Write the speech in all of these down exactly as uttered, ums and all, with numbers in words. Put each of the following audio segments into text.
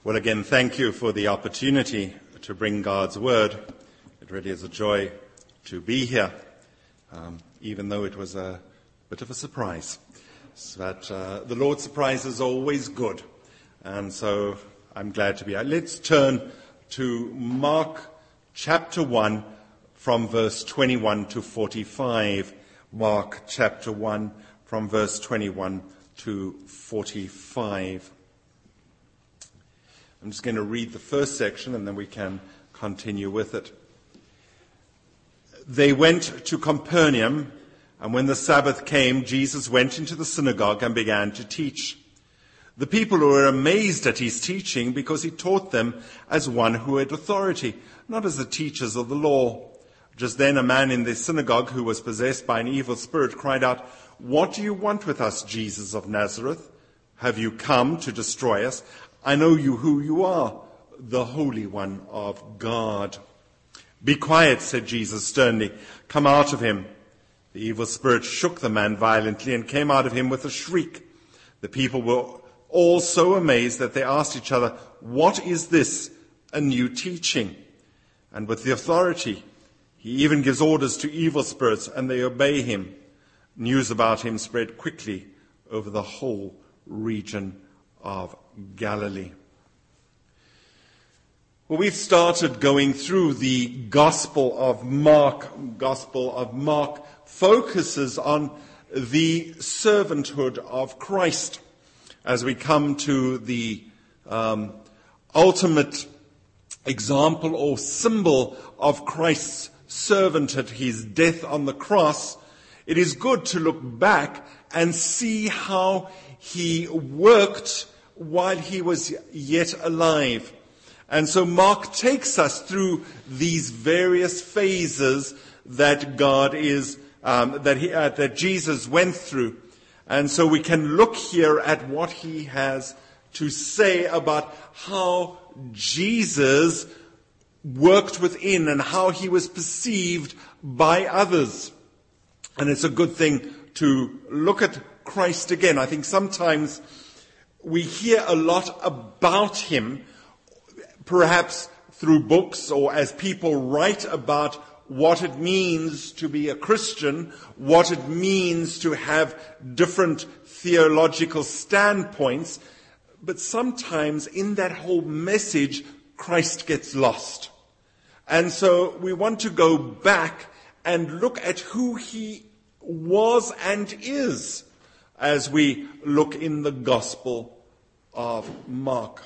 Well, again, thank you for the opportunity to bring God's word. It really is a joy to be here, um, even though it was a bit of a surprise. But uh, the Lord's surprise is always good, and so I'm glad to be here. Let's turn to Mark chapter one from verse twenty-one to forty-five. Mark chapter one from verse twenty-one to forty-five. I'm just going to read the first section and then we can continue with it. They went to Capernaum, and when the Sabbath came, Jesus went into the synagogue and began to teach. The people were amazed at his teaching because he taught them as one who had authority, not as the teachers of the law. Just then a man in the synagogue who was possessed by an evil spirit cried out, "What do you want with us, Jesus of Nazareth? Have you come to destroy us? I know you who you are, the Holy One of God." "Be quiet," said Jesus sternly. "Come out of him." The evil spirit shook the man violently and came out of him with a shriek. The people were all so amazed that they asked each other, "What is this? A new teaching? And with the authority. He even gives orders to evil spirits and they obey him." News about him spread quickly over the whole region of Galilee. Well, we've started going through the Gospel of Mark. Gospel of Mark focuses on the servanthood of Christ. As we come to the um, ultimate example or symbol of Christ's servanthood, his death on the cross, it is good to look back and see how he worked while he was yet alive. And so Mark takes us through these various phases that God is, um, that he, uh, that Jesus went through. And so we can look here at what he has to say about how Jesus worked within and how he was perceived by others. And it's a good thing to look at Christ again. I think sometimes we hear a lot about him, perhaps through books or as people write about what it means to be a Christian, what it means to have different theological standpoints. But sometimes in that whole message, Christ gets lost. And so we want to go back and look at who he was and is as we look in the Gospel of Mark.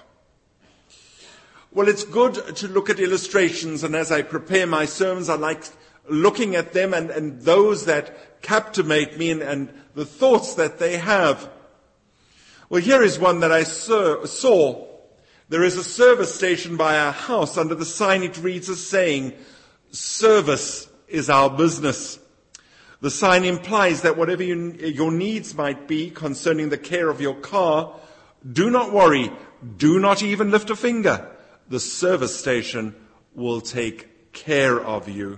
Well, it's good to look at illustrations, and as I prepare my sermons, I like looking at them and, and those that captivate me and, and the thoughts that they have. Well, here is one that I saw. There is a service station by our house. Under the sign it reads as saying, "Service is our business." The sign implies that whatever you, your needs might be concerning the care of your car, do not worry, do not even lift a finger. The service station will take care of you.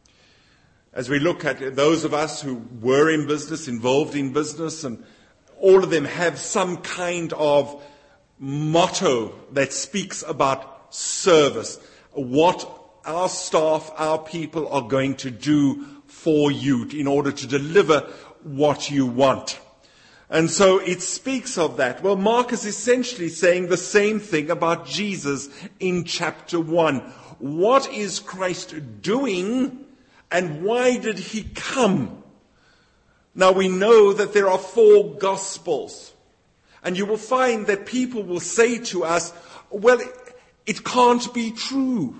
As we look at those of us who were in business, involved in business, and all of them have some kind of motto that speaks about service, what our staff, our people are going to do for you in order to deliver what you want. And so it speaks of that. Well, Mark is essentially saying the same thing about Jesus in chapter one. What is Christ doing and why did he come? Now we know that there are four Gospels. And you will find that people will say to us, well, it can't be true.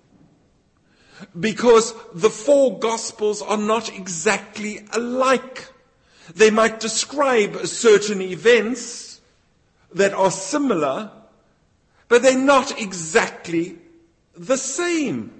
Because the four Gospels are not exactly alike. They might describe certain events that are similar, but they're not exactly the same.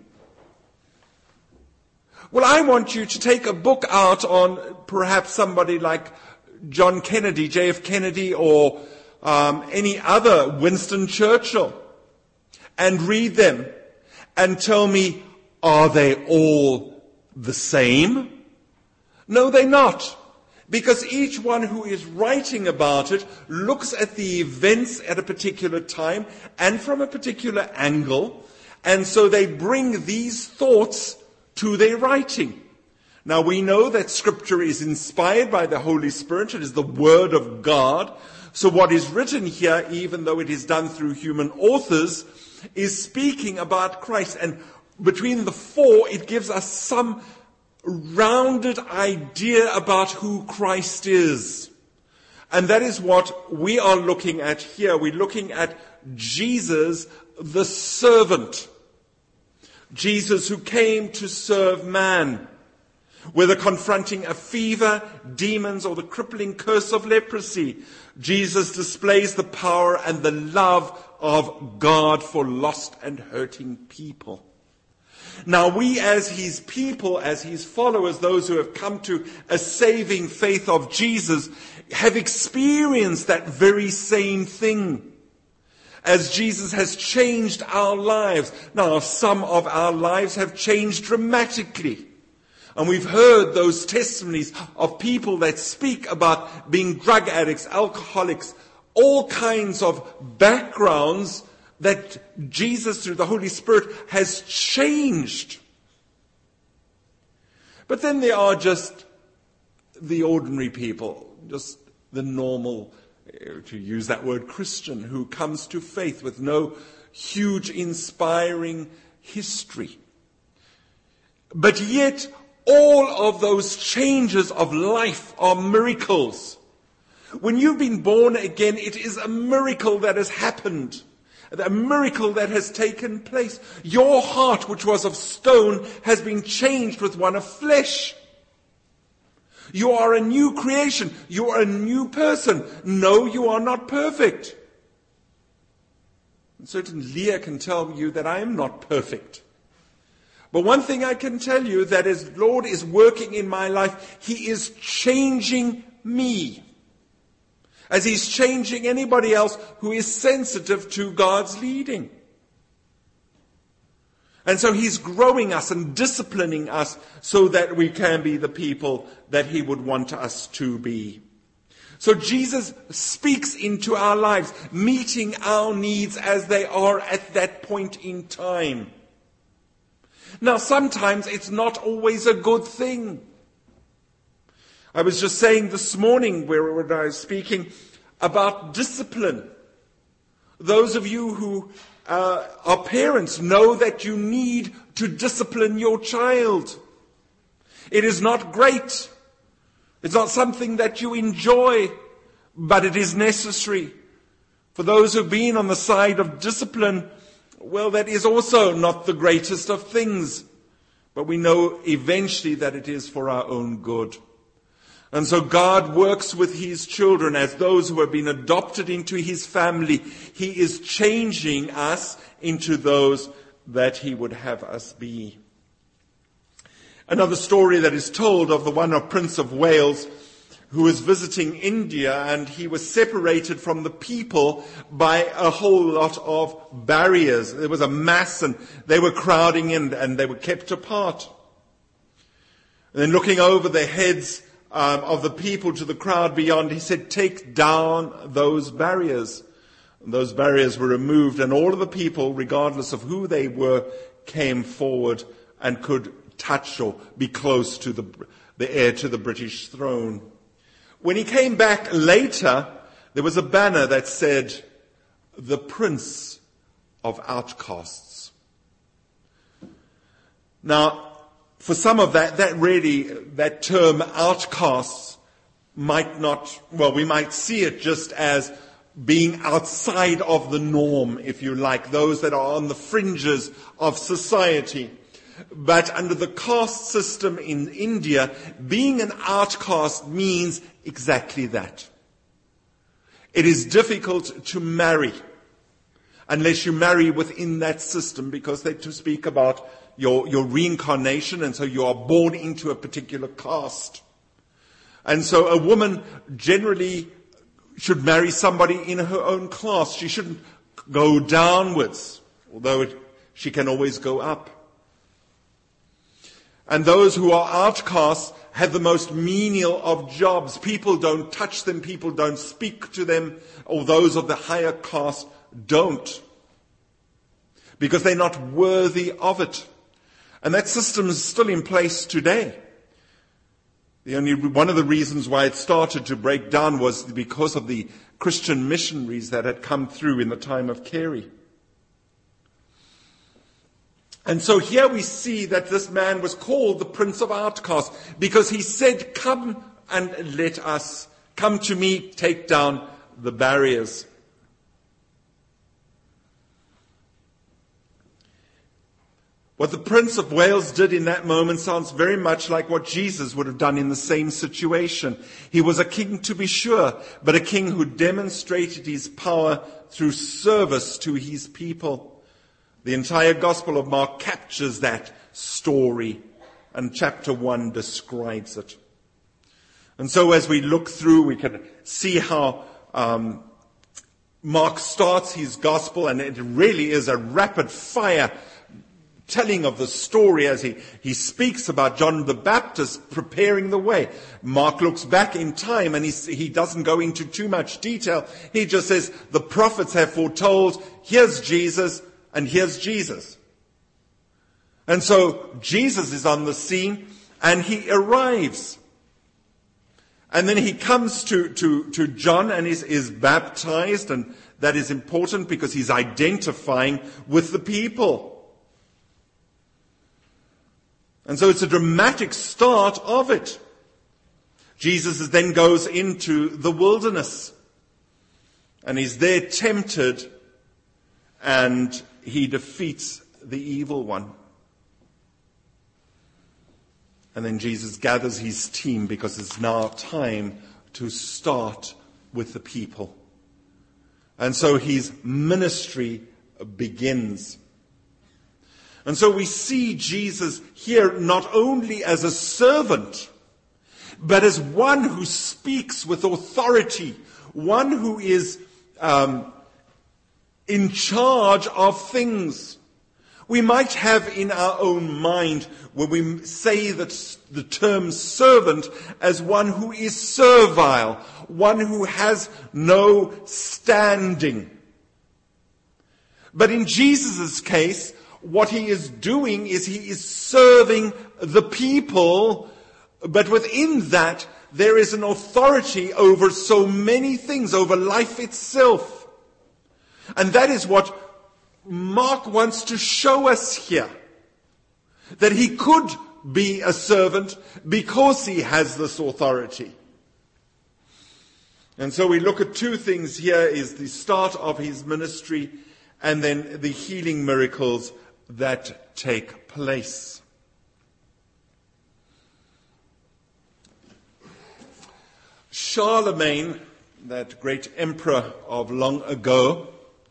Well, I want you to take a book out on perhaps somebody like John Kennedy, J F Kennedy, or um, any other, Winston Churchill, and read them and tell me, are they all the same? No, they're not. Because each one who is writing about it looks at the events at a particular time and from a particular angle, and so they bring these thoughts to their writing. Now we know that Scripture is inspired by the Holy Spirit. It is the Word of God. So what is written here, even though it is done through human authors, is speaking about Christ. And between the four, it gives us some rounded idea about who Christ is. And that is what we are looking at here. We're looking at Jesus, the servant. Jesus who came to serve man. Whether confronting a fever, demons, or the crippling curse of leprosy, Jesus displays the power and the love of God for lost and hurting people. Now we as his people, as his followers, those who have come to a saving faith of Jesus, have experienced that very same thing. As Jesus has changed our lives. Now some of our lives have changed dramatically. And we've heard those testimonies of people that speak about being drug addicts, alcoholics, all kinds of backgrounds that Jesus, through the Holy Spirit, has changed. But then there are just the ordinary people, just the normal, to use that word, Christian, who comes to faith with no huge inspiring history. But yet, all of those changes of life are miracles. When you've been born again, it is a miracle that has happened. A miracle that has taken place. Your heart, which was of stone, has been changed with one of flesh. You are a new creation. You are a new person. No, you are not perfect. And certainly Leah can tell you that I am not perfect. But one thing I can tell you, that as Lord is working in my life, he is changing me. As he's changing anybody else who is sensitive to God's leading. And so he's growing us and disciplining us so that we can be the people that he would want us to be. So Jesus speaks into our lives, meeting our needs as they are at that point in time. Now, sometimes it's not always a good thing. I was just saying this morning, where when I was speaking about discipline. Those of you who uh, are parents know that you need to discipline your child. It is not great. It's not something that you enjoy, but it is necessary. For those who've been on the side of discipline, well, that is also not the greatest of things. But we know eventually that it is for our own good. And so God works with his children as those who have been adopted into his family. He is changing us into those that he would have us be. Another story that is told of the one of Prince of Wales, who was visiting India, and he was separated from the people by a whole lot of barriers. There was a mass, and they were crowding in, and they were kept apart. And then looking over their heads um, of the people to the crowd beyond, he said, "Take down those barriers." And those barriers were removed, and all of the people, regardless of who they were, came forward and could touch or be close to the, the heir to the British throne. When he came back later, there was a banner that said, "The Prince of Outcasts." Now, for some of that, that really, that term outcasts might not, well, we might see it just as being outside of the norm, if you like, those that are on the fringes of society. But under the caste system in India, being an outcast means exactly that. It is difficult to marry unless you marry within that system, because they to speak about your, your reincarnation, and so you are born into a particular caste. And so a woman generally should marry somebody in her own class. She shouldn't go downwards, although it, she can always go up. And those who are outcasts have the most menial of jobs. People don't touch them, people don't speak to them, or those of the higher caste don't, because they're not worthy of it. And that system is still in place today. The only one of the reasons why it started to break down was because of the Christian missionaries that had come through in the time of Carey. And so here we see that this man was called the Prince of Outcasts because he said, come and let us, come to me, take down the barriers. What the Prince of Wales did in that moment sounds very much like what Jesus would have done in the same situation. He was a king, to be sure, but a king who demonstrated his power through service to his people. The entire Gospel of Mark captures that story, and chapter one describes it. And so as we look through, we can see how um, Mark starts his Gospel, and it really is a rapid fire telling of the story as he, he speaks about John the Baptist preparing the way. Mark looks back in time and he, he doesn't go into too much detail. He just says, the prophets have foretold, here's Jesus, and here's Jesus. And so Jesus is on the scene and he arrives. And then he comes to, to, to John and is, is baptized, and that is important because he's identifying with the people. And so it's a dramatic start of it. Jesus then goes into the wilderness and he's there tempted, and he defeats the evil one. And then Jesus gathers his team because it's now time to start with the people. And so his ministry begins. And so we see Jesus here not only as a servant, but as one who speaks with authority, one who is um, in charge of things. We might have in our own mind when we say that the term servant as one who is servile, one who has no standing. But in Jesus' case, what he is doing is he is serving the people, but within that there is an authority over so many things, over life itself. And that is what Mark wants to show us here. That he could be a servant because he has this authority. And so we look at two things here, is the start of his ministry and then the healing miracles that take place. Charlemagne, that great emperor of long ago,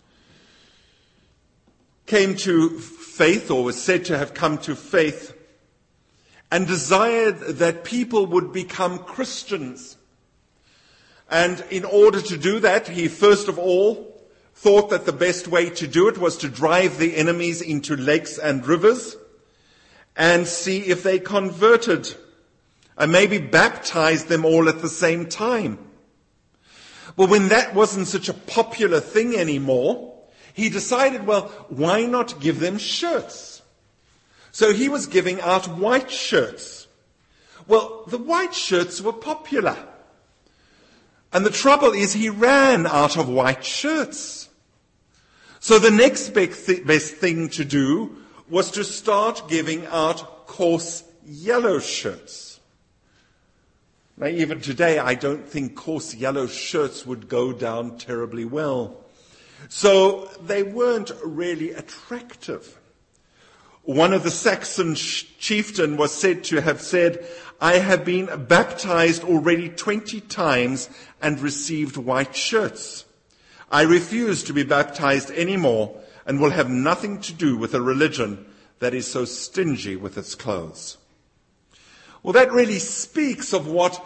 came to faith, or was said to have come to faith, and desired that people would become Christians. And in order to do that, he first of all thought that the best way to do it was to drive the enemies into lakes and rivers and see if they converted, and maybe baptize them all at the same time. But when that wasn't such a popular thing anymore, he decided, well, why not give them shirts? So he was giving out white shirts. Well, the white shirts were popular. And the trouble is he ran out of white shirts. So the next best thing to do was to start giving out coarse yellow shirts. Now, even today, I don't think coarse yellow shirts would go down terribly well. So they weren't really attractive. One of the Saxon chieftain was said to have said, I have been baptized already twenty times and received white shirts. I refuse to be baptized anymore and will have nothing to do with a religion that is so stingy with its clothes. Well, that really speaks of what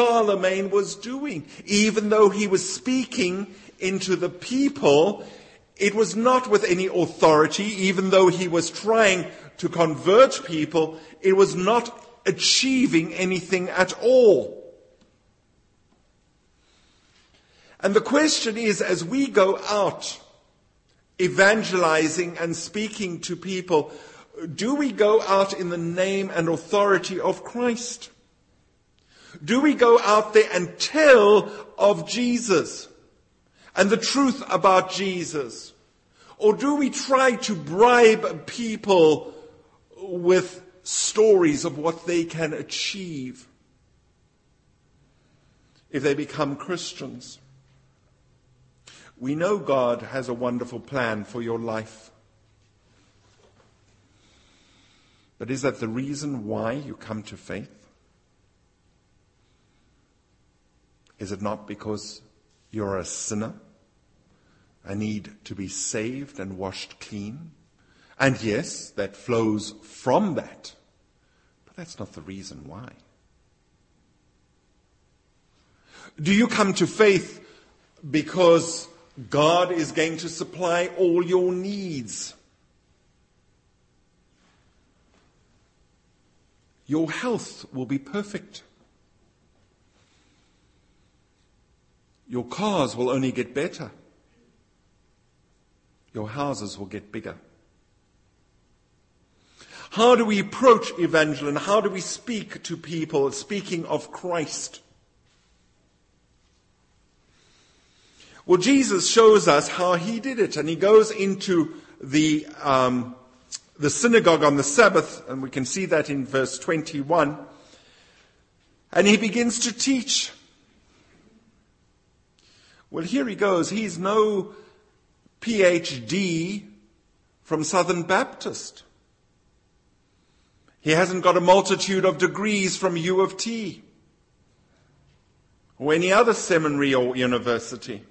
Charlemagne was doing. Even though he was speaking into the people, It was not with any authority, even though he was trying to convert people. It was not achieving anything at all. And the question is, as we go out evangelizing and speaking to people, do we go out in the name and authority of Christ? Do we go out there and tell of Jesus and the truth about Jesus? Or do we try to bribe people with stories of what they can achieve if they become Christians? We know God has a wonderful plan for your life. But is that the reason why you come to faith? Is it not because you're a sinner and need to be saved and washed clean? And yes, that flows from that. But that's not the reason why. Do you come to faith because God is going to supply all your needs? Your health will be perfect. Your cars will only get better. Your houses will get bigger. How do we approach evangelism? How do we speak to people, speaking of Christ? Well, Jesus shows us how he did it, and he goes into the um, the synagogue on the Sabbath, and we can see that in verse twenty-one, and he begins to teach. Well, here he goes. He's no P H D from Southern Baptist. He hasn't got a multitude of degrees from U of T or any other seminary or university.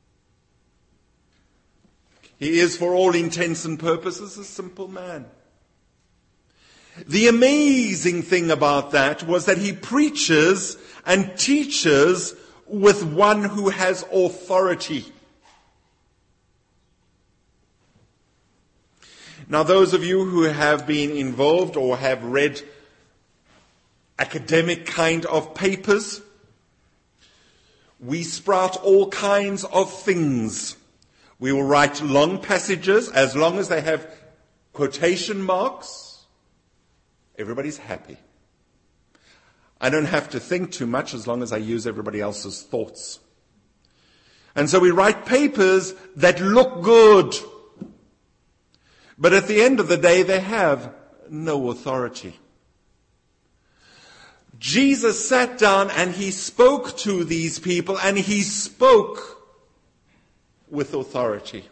He is, for all intents and purposes, a simple man. The amazing thing about that was that he preaches and teaches with one who has authority. Now, those of you who have been involved or have read academic kind of papers, we sprout all kinds of things. We will write long passages, as long as they have quotation marks. Everybody's happy. I don't have to think too much as long as I use everybody else's thoughts. And so we write papers that look good. But at the end of the day, they have no authority. Jesus sat down and he spoke to these people, and he spoke with authority.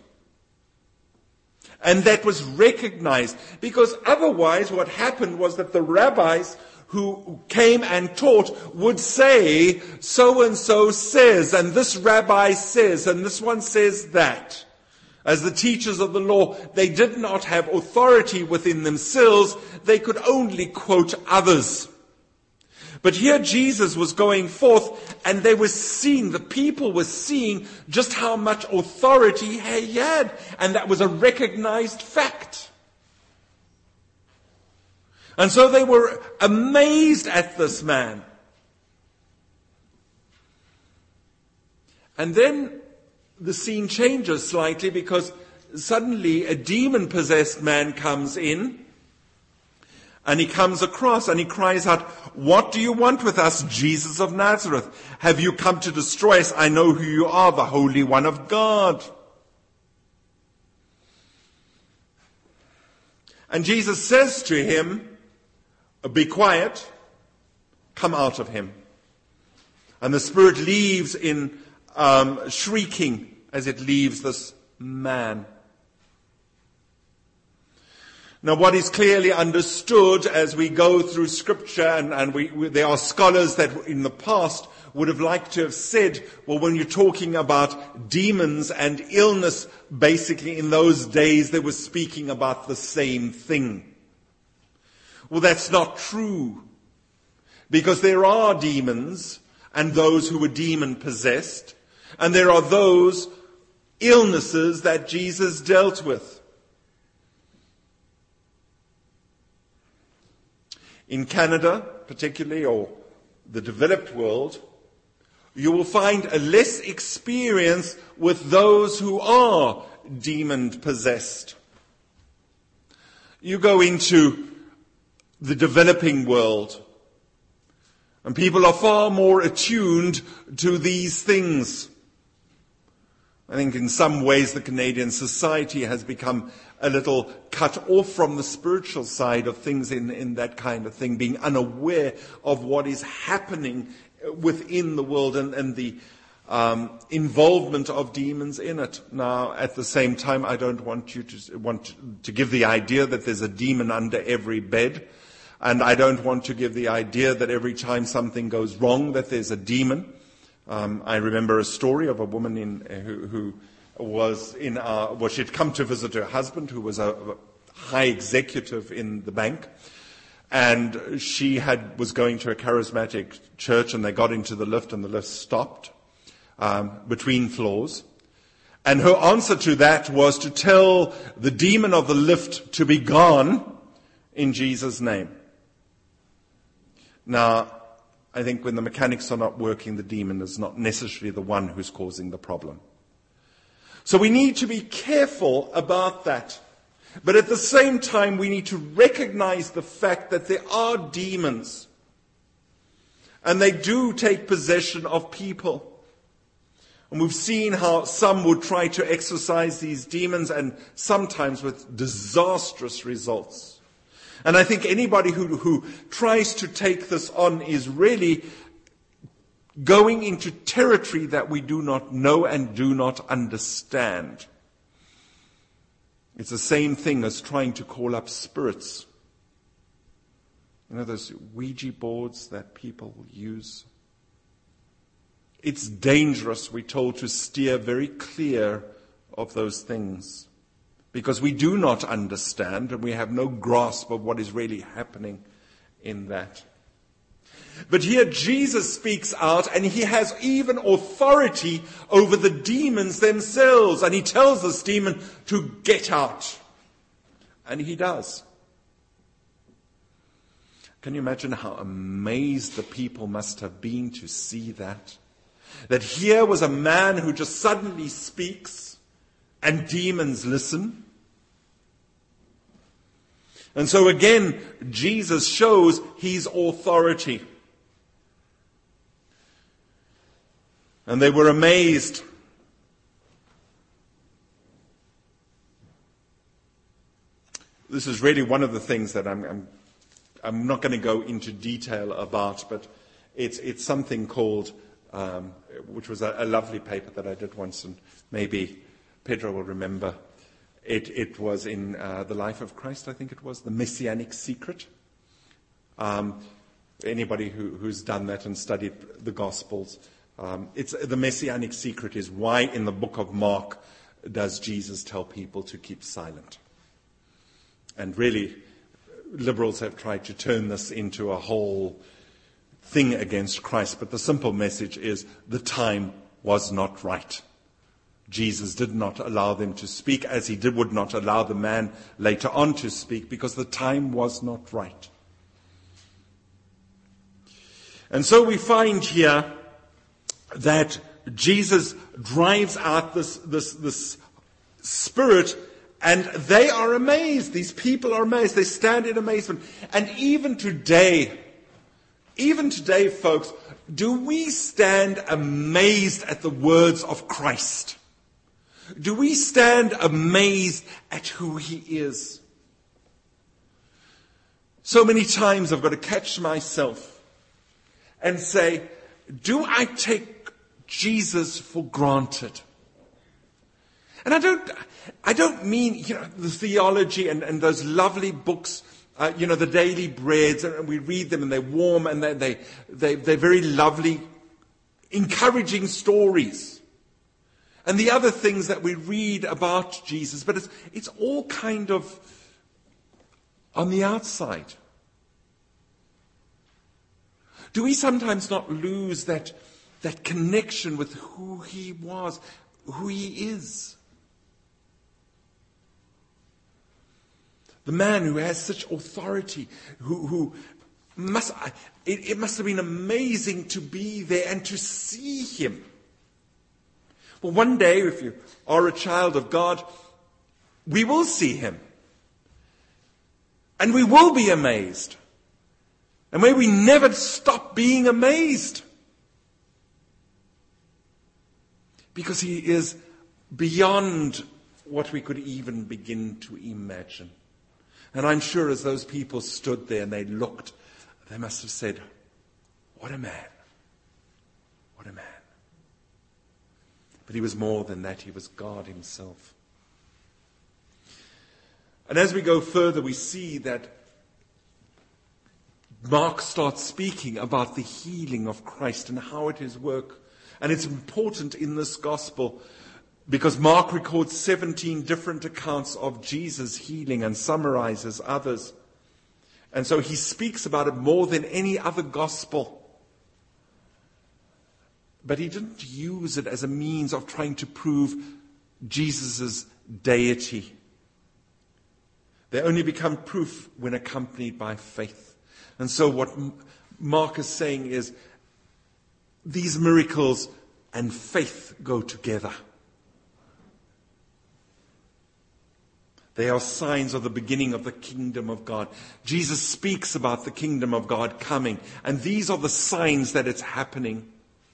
And that was recognized, because otherwise what happened was that the rabbis who came and taught would say, so-and-so says, and this rabbi says, and this one says that. As the teachers of the law, they did not have authority within themselves. They could only quote others. But here Jesus was going forth, and they were seeing, the people were seeing just how much authority he had. And that was a recognized fact. And so they were amazed at this man. And then the scene changes slightly, because suddenly a demon-possessed man comes in, and he comes across and he cries out, "What do you want with us, Jesus of Nazareth? Have you come to destroy us? I know who you are, the Holy One of God." And Jesus says to him, "Be quiet, come out of him." And the spirit leaves in um, shrieking as it leaves this man. Now, what is clearly understood as we go through Scripture, and, and we, we, there are scholars that in the past would have liked to have said, well, when you're talking about demons and illness, basically in those days they were speaking about the same thing. Well, that's not true, because there are demons and those who were demon-possessed, and there are those illnesses that Jesus dealt with. In Canada, particularly, or the developed world, you will find a less experience with those who are demon-possessed. You go into the developing world, and people are far more attuned to these things. I think in some ways the Canadian society has become a little cut off from the spiritual side of things in, in that kind of thing, being unaware of what is happening within the world and, and the um, involvement of demons in it. Now, at the same time, I don't want you to want to give the idea that there's a demon under every bed, and I don't want to give the idea that every time something goes wrong that there's a demon. Um, I remember a story of a woman in, uh, who, who was in our, well, she'd come to visit her husband, who was a, a high executive in the bank, and she had was going to a charismatic church, and they got into the lift, and the lift stopped um, between floors. And her answer to that was to tell the demon of the lift to be gone in Jesus' name. Now, I think when the mechanics are not working, the demon is not necessarily the one who's causing the problem. So we need to be careful about that. But at the same time, we need to recognize the fact that there are demons. And they do take possession of people. And we've seen how some would try to exorcise these demons, and sometimes with disastrous results. And I think anybody who, who tries to take this on is really going into territory that we do not know and do not understand. It's the same thing as trying to call up spirits. You know those Ouija boards that people use? It's dangerous, we're told, to steer very clear of those things, because we do not understand and we have no grasp of what is really happening in that. But here Jesus speaks out, and he has even authority over the demons themselves. And he tells this demon to get out. And he does. Can you imagine how amazed the people must have been to see that? That here was a man who just suddenly speaks, and demons listen. And so again, Jesus shows his authority. And they were amazed. This is really one of the things that I'm, I'm, I'm not going to go into detail about, but it's, it's something called, um, which was a, a lovely paper that I did once, and maybe Pedro will remember. It, it was in uh, The Life of Christ, I think it was, The Messianic Secret. Um, anybody who, who's done that and studied the Gospels, Um, it's the Messianic Secret is why in the book of Mark does Jesus tell people to keep silent. And really, liberals have tried to turn this into a whole thing against Christ. But the simple message is the time was not right. Jesus did not allow them to speak, as he did would not allow the man later on to speak, because the time was not right. And so we find here that Jesus drives out this, this, this spirit, and they are amazed. These people are amazed. They stand in amazement. And even today, even today, folks, do we stand amazed at the words of Christ? Do we stand amazed at who he is? So many times I've got to catch myself and say, do I take Jesus for granted? And I don't, I don't mean, you know, the theology and, and those lovely books, uh, you know, the Daily Breads, and we read them and they're warm and they, they, they, they're very lovely, encouraging stories. And the other things that we read about Jesus, but it's, it's all kind of on the outside. Do we sometimes not lose that, that connection with who he was? who he is. The man who has such authority, who, who must, it, it must have been amazing to be there and to see him. Well, one day, if you are a child of God, we will see him. And we will be amazed. And may we never stop being amazed. Because he is beyond what we could even begin to imagine. And I'm sure as those people stood there and they looked, they must have said, what a man. What a man. But he was more than that. He was God himself. And as we go further, we see that Mark starts speaking about the healing of Christ and how it is work. And it's important in this gospel because Mark records seventeen different accounts of Jesus healing and summarizes others. And so he speaks about it more than any other gospel. But he didn't use it as a means of trying to prove Jesus' deity. They only become proof when accompanied by faith. And so what Mark is saying is these miracles and faith go together. They are signs of the beginning of the kingdom of God. Jesus speaks about the kingdom of God coming, and these are the signs that it's happening.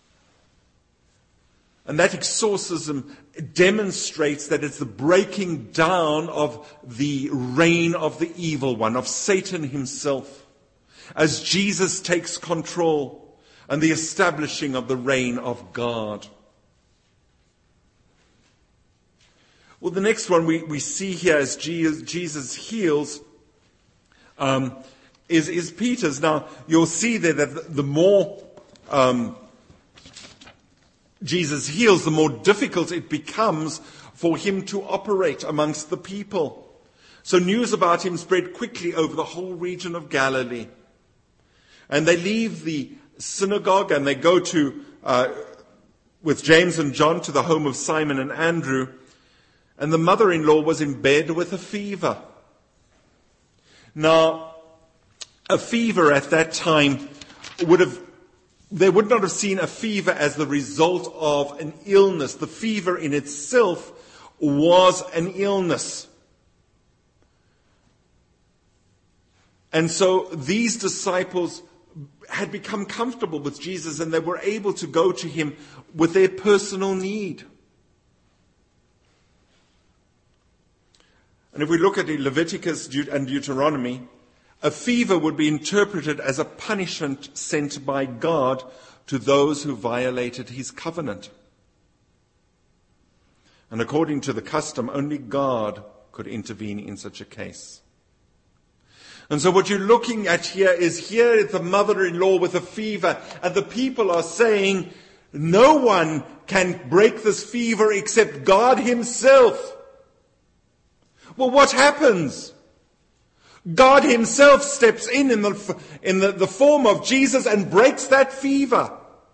And that exorcism demonstrates that it's the breaking down of the reign of the evil one, of Satan himself, as Jesus takes control and the establishing of the reign of God. Well, the next one we, we see here as Jesus, Jesus heals um, is, is Peter's. Now, you'll see there that the, the more um, Jesus heals, the more difficult it becomes for him to operate amongst the people. So news about him spread quickly over the whole region of Galilee. And they leave the synagogue and they go to, uh, with James and John, to the home of Simon and Andrew. And the mother-in-law was in bed with a fever. Now, a fever at that time would have, they would not have seen a fever as the result of an illness. The fever in itself was an illness. And so these disciples had become comfortable with Jesus and they were able to go to him with their personal need. And if we look at Leviticus and Deuteronomy, a fever would be interpreted as a punishment sent by God to those who violated his covenant. And according to the custom, only God could intervene in such a case. And so what you're looking at here is here is the mother-in-law with a fever, and the people are saying, no one can break this fever except God himself. Well, what happens? God himself steps in in the, in the, the form of Jesus and breaks that fever.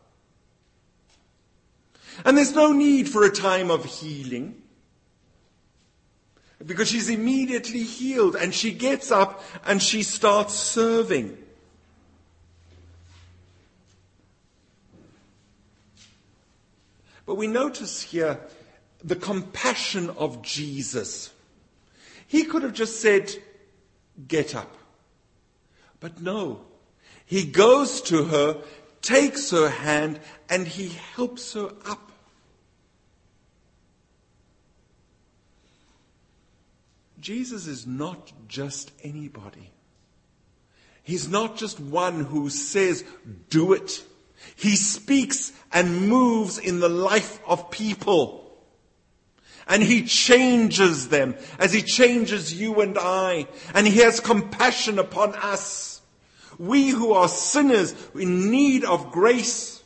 And there's no need for a time of healing, because she's immediately healed and she gets up and she starts serving. But we notice here the compassion of Jesus. He could have just said, get up. But no. He goes to her, takes her hand, and he helps her up. Jesus is not just anybody. He's not just one who says, do it. He speaks and moves in the life of people. And he changes them as he changes you and I. And he has compassion upon us. We who are sinners in need of grace.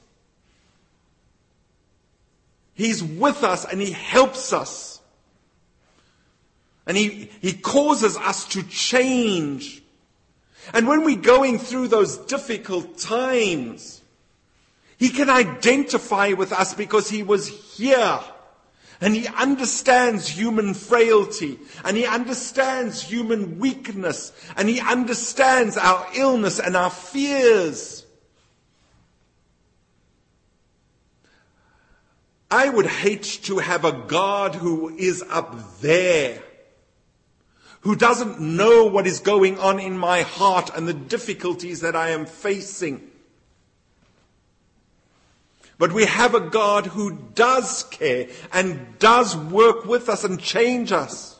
He's with us and he helps us. And he, he causes us to change. And when we're going through those difficult times, he can identify with us because he was here. And he understands human frailty, and he understands human weakness, and he understands our illness and our fears. I would hate to have a God who is up there, who doesn't know what is going on in my heart and the difficulties that I am facing. But we have a God who does care and does work with us and change us.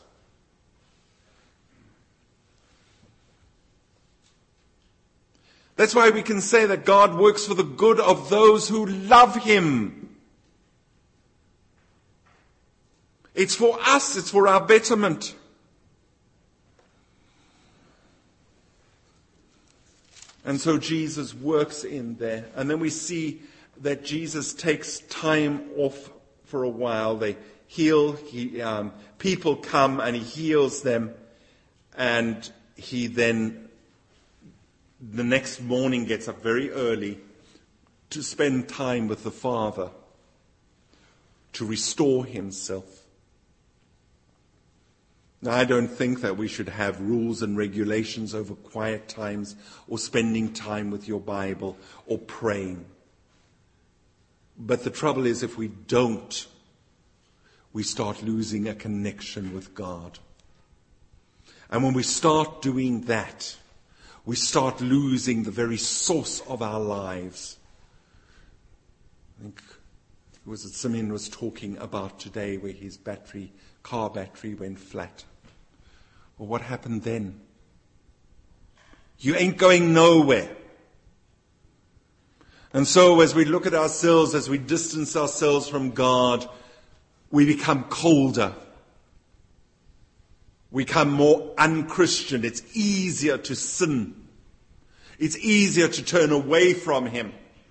That's why we can say that God works for the good of those who love him. It's for us, it's for our betterment. And so Jesus works in there. And then we see that Jesus takes time off for a while. They heal, he, um, people come and he heals them. And he then, the next morning, gets up very early to spend time with the Father, to restore himself. Now, I don't think that we should have rules and regulations over quiet times or spending time with your Bible or praying. But the trouble is, if we don't, we start losing a connection with God. And when we start doing that, we start losing the very source of our lives. I think it was what Simeon was talking about today, where his battery, car battery went flat. Well, what happened then? You ain't going nowhere. And so as we look at ourselves, as we distance ourselves from God, we become colder. We become more unchristian. It's easier to sin. It's easier to turn away from him.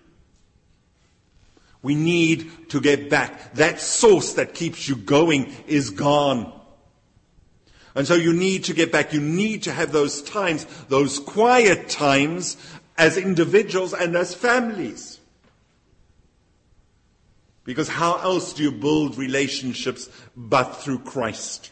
We need to get back. That source that keeps you going is gone. And so you need to get back. You need to have those times, those quiet times, as individuals and as families. Because how else do you build relationships but through Christ?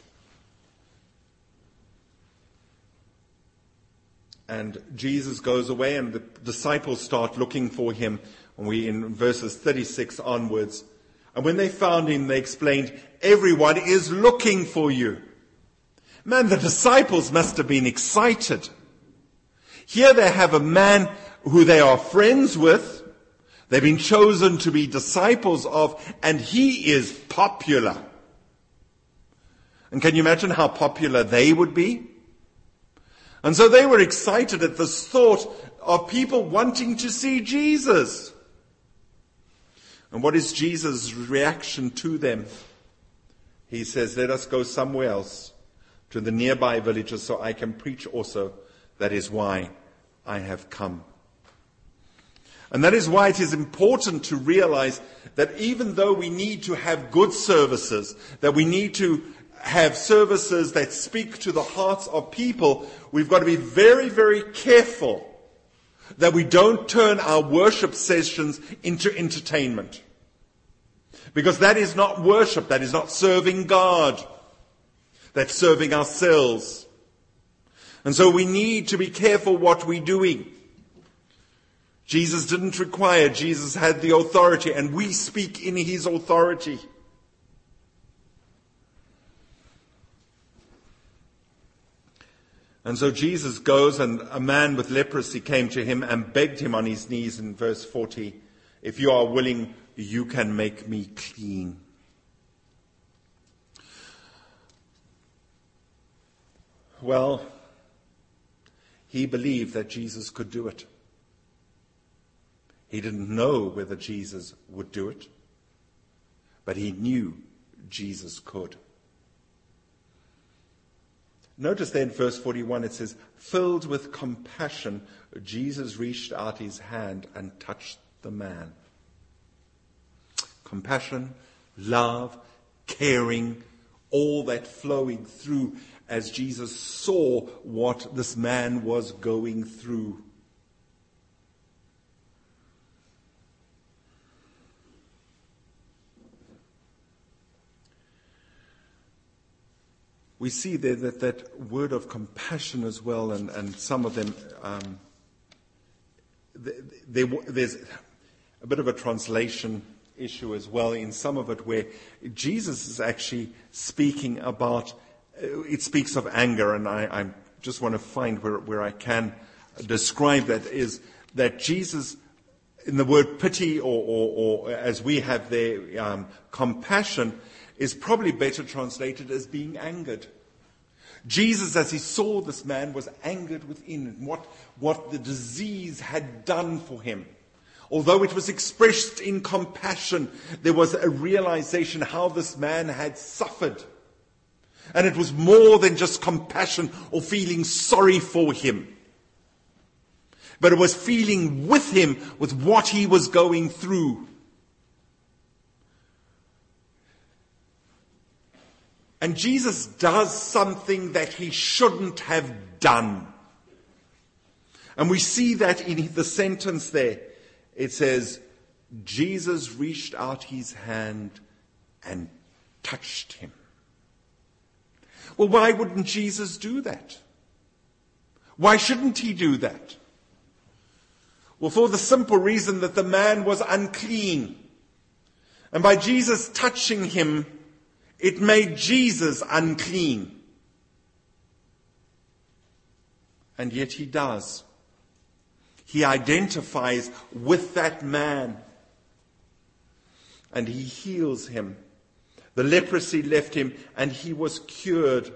And Jesus goes away and the disciples start looking for him. And we in verses thirty-six onwards. And when they found him, they explained, "Everyone is looking for you." Man, the disciples must have been excited. Here they have a man who they are friends with. They've been chosen to be disciples of, and he is popular. And can you imagine how popular they would be? And so they were excited at this thought of people wanting to see Jesus. And what is Jesus' reaction to them? He says, "Let us go somewhere else, to the nearby villages, so I can preach also. That is why I have come." And that is why it is important to realize that even though we need to have good services, that we need to have services that speak to the hearts of people, we've got to be very, very careful that we don't turn our worship sessions into entertainment. Because that is not worship, that is not serving God. That's serving ourselves. And so we need to be careful what we're doing. Jesus didn't require, Jesus had the authority, and we speak in his authority. And so Jesus goes, and a man with leprosy came to him and begged him on his knees in verse forty, "If you are willing, you can make me clean." Well, he believed that Jesus could do it. He didn't know whether Jesus would do it, but he knew Jesus could. Notice there in verse forty-one it says, "Filled with compassion, Jesus reached out his hand and touched the man." Compassion, love, caring, all that flowing through as Jesus saw what this man was going through. we see there that that word of compassion as well, and, and some of them, um, they, they, there's a bit of a translation issue as well in some of it where Jesus is actually speaking about, it speaks of anger, and I, I just want to find where, where I can describe that, is that Jesus, in the word pity, or, or, or as we have there, um, compassion, is probably better translated as being angered. Jesus, as he saw this man, was angered within what, what the disease had done for him. Although it was expressed in compassion, there was a realization how this man had suffered. And it was more than just compassion or feeling sorry for him. But it was feeling with him with what he was going through. And Jesus does something that he shouldn't have done. And we see that in the sentence there. It says, Jesus reached out his hand and touched him. Well, why wouldn't Jesus do that? Why shouldn't he do that? Well, for the simple reason that the man was unclean. And by Jesus touching him, it made Jesus unclean. And yet he does. He identifies with that man. And he heals him. The leprosy left him and he was cured.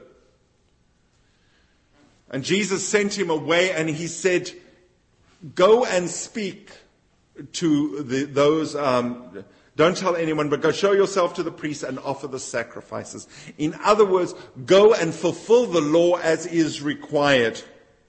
And Jesus sent him away and he said, go and speak to the, those, um, don't tell anyone, but go show yourself to the priest and offer the sacrifices. In other words, go and fulfill the law as is required.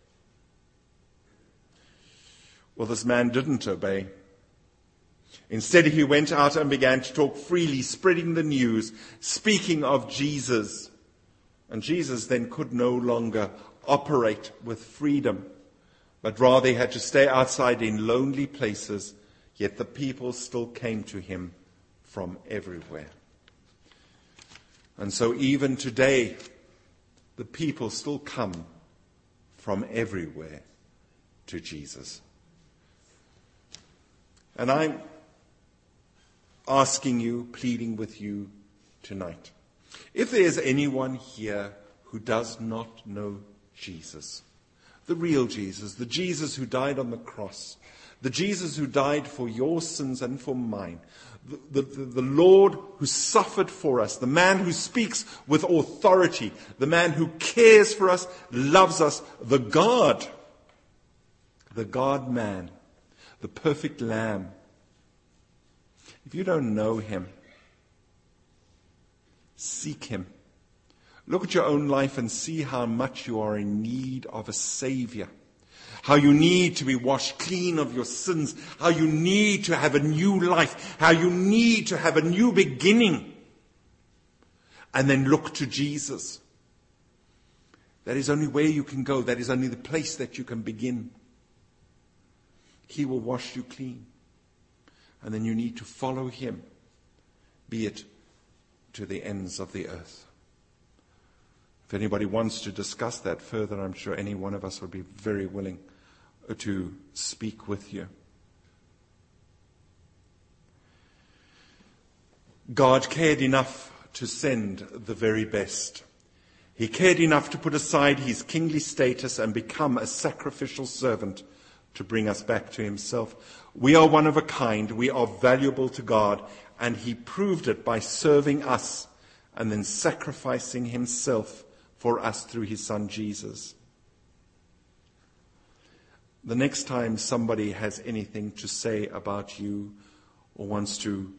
Well, this man didn't obey. Instead, he went out and began to talk freely, spreading the news, speaking of Jesus. And Jesus then could no longer operate with freedom, but rather he had to stay outside in lonely places, yet the people still came to him from everywhere. And so even today, the people still come from everywhere to Jesus. And I'm asking you, pleading with you tonight, if there is anyone here who does not know Jesus, the real Jesus, the Jesus who died on the cross, the Jesus who died for your sins and for mine, the, the, the Lord who suffered for us, the man who speaks with authority, the man who cares for us, loves us, the God, the God-man, the perfect Lamb. If you don't know him, seek him. Look at your own life and see how much you are in need of a Savior. How you need to be washed clean of your sins. How you need to have a new life. How you need to have a new beginning. And then look to Jesus. That is only where you can go. That is only the place that you can begin. He will wash you clean. And then you need to follow him, be it to the ends of the earth. If anybody wants to discuss that further, I'm sure any one of us would be very willing to speak with you. God cared enough to send the very best. He cared enough to put aside his kingly status and become a sacrificial servant to bring us back to himself. We are one of a kind. We are valuable to God, and he proved it by serving us and then sacrificing himself for us through his son Jesus. The next time somebody has anything to say about you or wants to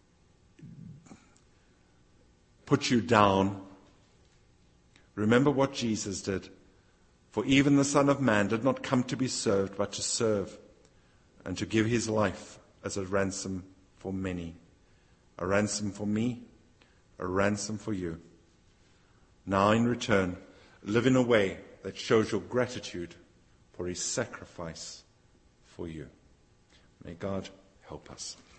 put you down, remember what Jesus did. For even the Son of Man did not come to be served, but to serve and to give his life as a ransom for many. A ransom for me, a ransom for you. Now in return, live in a way that shows your gratitude for his sacrifice for you. May God help us.